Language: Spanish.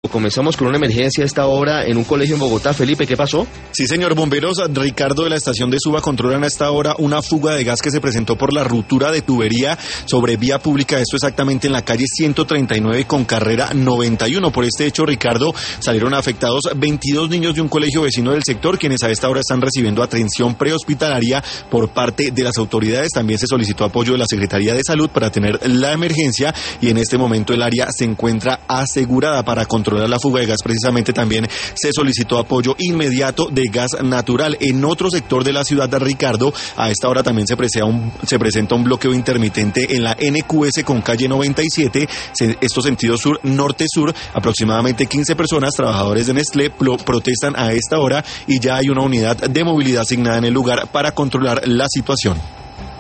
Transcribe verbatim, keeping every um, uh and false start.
Comenzamos con una emergencia a esta hora en un colegio en Bogotá. Felipe, ¿qué pasó? Sí, señor. Bomberos Ricardo de la estación de Suba controlan a esta hora una fuga de gas que se presentó por la ruptura de tubería sobre vía pública. Esto exactamente en la calle ciento treinta y nueve con carrera noventa y uno. Por este hecho, Ricardo, salieron afectados veintidós niños de un colegio vecino del sector, quienes a esta hora están recibiendo atención prehospitalaria por parte de las autoridades. También se solicitó apoyo de la Secretaría de Salud para tener la emergencia y en este momento el área se encuentra asegurada. Para controlar la fuga de gas, precisamente también se solicitó apoyo inmediato de gas natural. En otro sector de la ciudad de Ricardo, a esta hora también se presenta un, se presenta un bloqueo intermitente en la N Q S con calle noventa y siete, estos sentidos sur, norte-sur. Aproximadamente quince personas, trabajadores de Nestlé, pro, protestan a esta hora y ya hay una unidad de movilidad asignada en el lugar para controlar la situación.